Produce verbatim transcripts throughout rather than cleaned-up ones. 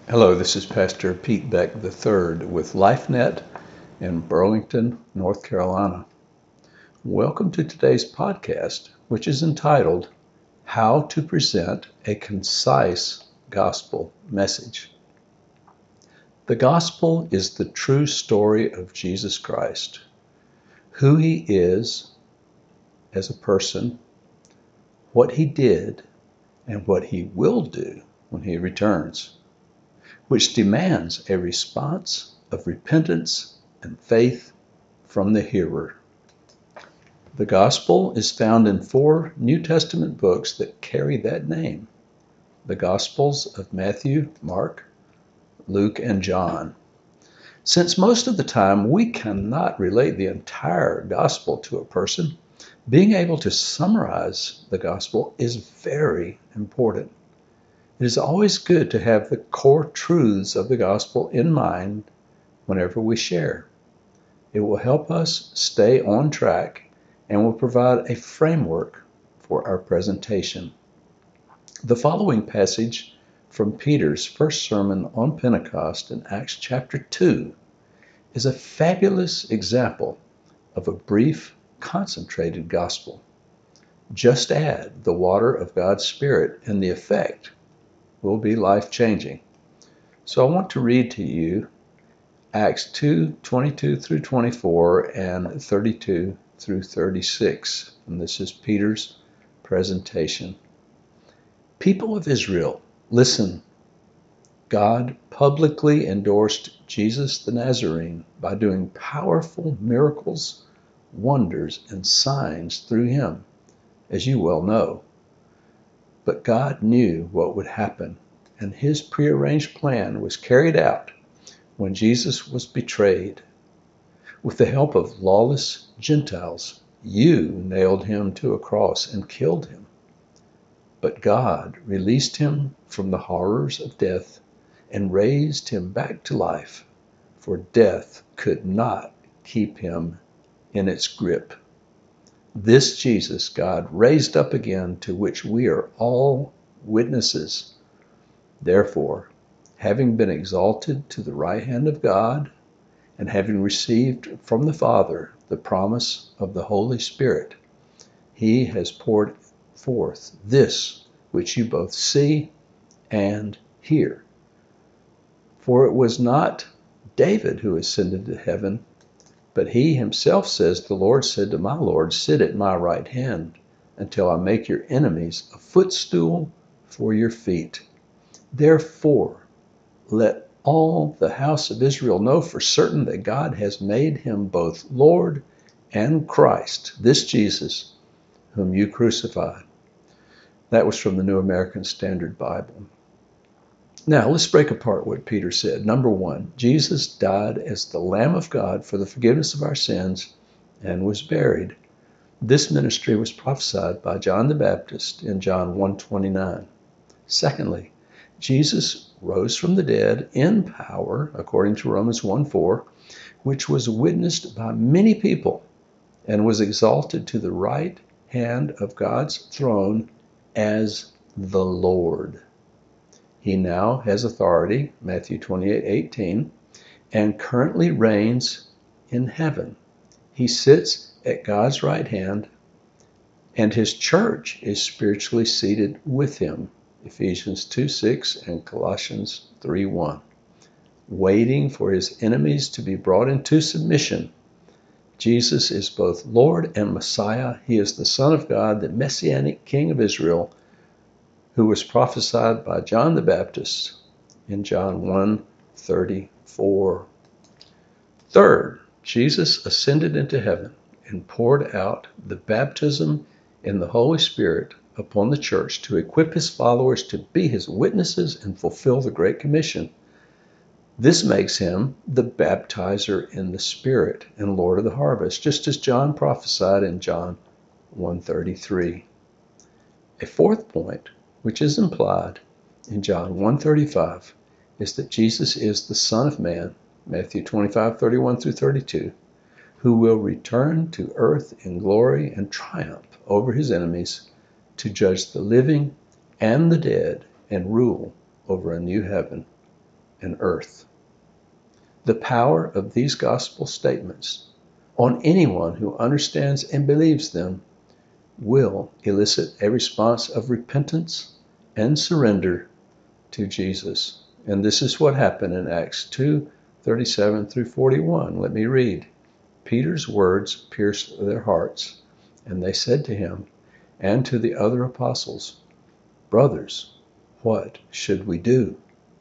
Hello, this is Pastor Pete Beck the third with LifeNet in Burlington, North Carolina. Welcome to today's podcast, which is entitled, How to Present a Concise Gospel Message. The gospel is the true story of Jesus Christ, who he is as a person, what he did, and what he will do when he returns, which demands a response of repentance and faith from the hearer. The gospel is found in four New Testament books that carry that name: the Gospels of Matthew, Mark, Luke, and John. Since most of the time we cannot relate the entire gospel to a person, being able to summarize the gospel is very important. It is always good to have the core truths of the gospel in mind whenever we share. It will help us stay on track and will provide a framework for our presentation. The following passage from Peter's first sermon on Pentecost in Acts chapter two is a fabulous example of a brief, concentrated gospel. Just add the water of God's Spirit and the effect will be life-changing. So I want to read to you Acts two, twenty-two through twenty-four and thirty-two through thirty-six. And this is Peter's presentation. People of Israel, listen. God publicly endorsed Jesus the Nazarene by doing powerful miracles, wonders, and signs through him, as you well know. But God knew what would happen, and his prearranged plan was carried out when Jesus was betrayed. With the help of lawless Gentiles, you nailed him to a cross and killed him. But God released him from the horrors of death and raised him back to life, for death could not keep him in its grip. This Jesus God raised up again, to which we are all witnesses. Therefore, having been exalted to the right hand of God, and having received from the Father the promise of the Holy Spirit, he has poured forth this which you both see and hear. For it was not David who ascended to heaven, but he himself says, the Lord said to my Lord, sit at my right hand until I make your enemies a footstool for your feet. Therefore, let all the house of Israel know for certain that God has made him both Lord and Christ, this Jesus, whom you crucified. That was from the New American Standard Bible. Now, let's break apart what Peter said. Number one, Jesus died as the Lamb of God for the forgiveness of our sins and was buried. This ministry was prophesied by John the Baptist in John one twenty-nine. Secondly, Jesus rose from the dead in power, according to Romans one four, which was witnessed by many people and was exalted to the right hand of God's throne as the Lord. He now has authority, Matthew twenty-eight eighteen, and currently reigns in heaven. He sits at God's right hand, and his church is spiritually seated with him, Ephesians two six and Colossians three one, waiting for his enemies to be brought into submission. Jesus is both Lord and Messiah. He is the Son of God, the Messianic King of Israel, who was prophesied by John the Baptist in John one thirty-four. Third, Jesus ascended into heaven and poured out the baptism in the Holy Spirit upon the church to equip his followers to be his witnesses and fulfill the Great Commission. This makes him the baptizer in the Spirit and Lord of the harvest, just as John prophesied in John one thirty-three. A fourth point, which is implied in John one thirty-five, is that Jesus is the Son of Man, Matthew twenty-five thirty-one through thirty-two, who will return to earth in glory and triumph over his enemies to judge the living and the dead and rule over a new heaven and earth. The power of these gospel statements on anyone who understands and believes them will elicit a response of repentance and surrender to Jesus. And this is what happened in Acts two, thirty-seven through forty-one. Let me read. Peter's words pierced their hearts, and they said to him and to the other apostles, "Brothers, what should we do?"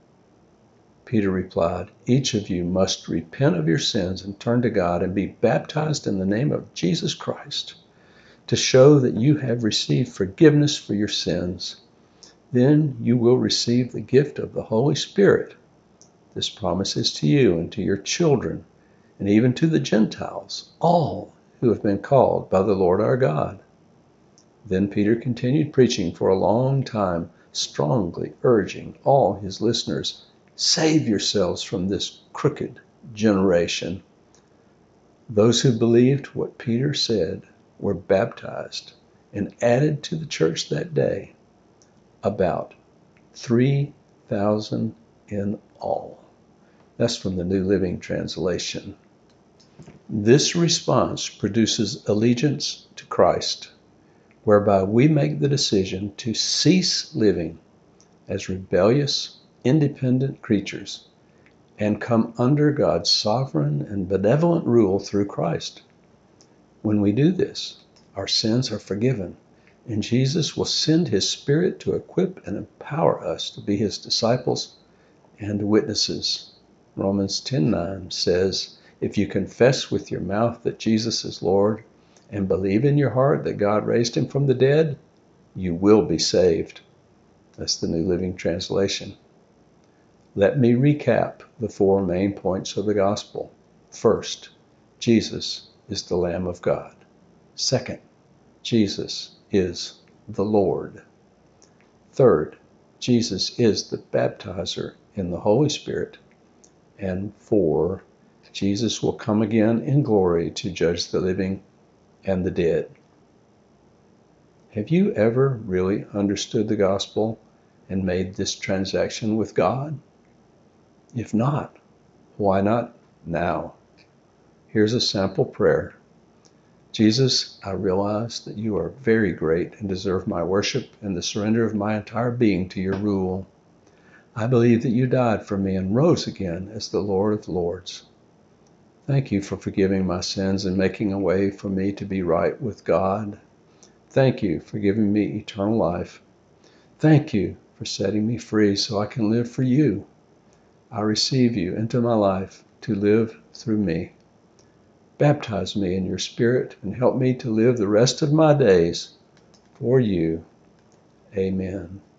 Peter replied, "Each of you must repent of your sins and turn to God and be baptized in the name of Jesus Christ to show that you have received forgiveness for your sins. Then you will receive the gift of the Holy Spirit. This promise is to you and to your children and even to the Gentiles, all who have been called by the Lord our God." Then Peter continued preaching for a long time, strongly urging all his listeners, "Save yourselves from this crooked generation." Those who believed what Peter said were baptized and added to the church that day, about three thousand in all. That's from the New Living Translation. This response produces allegiance to Christ, whereby we make the decision to cease living as rebellious, independent creatures and come under God's sovereign and benevolent rule through Christ. When we do this, our sins are forgiven, and Jesus will send his Spirit to equip and empower us to be his disciples and witnesses. Romans ten nine says, "If you confess with your mouth that Jesus is Lord and believe in your heart that God raised him from the dead, you will be saved." That's the New Living Translation. Let me recap the four main points of the gospel. First, Jesus is the Lamb of God. Second, Jesus is the Lord. Third, Jesus is the baptizer in the Holy Spirit. And four, Jesus will come again in glory to judge the living and the dead. Have you ever really understood the gospel and made this transaction with God? If not, why not now? Here's a sample prayer. Jesus, I realize that you are very great and deserve my worship and the surrender of my entire being to your rule. I believe that you died for me and rose again as the Lord of Lords. Thank you for forgiving my sins and making a way for me to be right with God. Thank you for giving me eternal life. Thank you for setting me free so I can live for you. I receive you into my life to live through me. Baptize me in your Spirit and help me to live the rest of my days for you. Amen.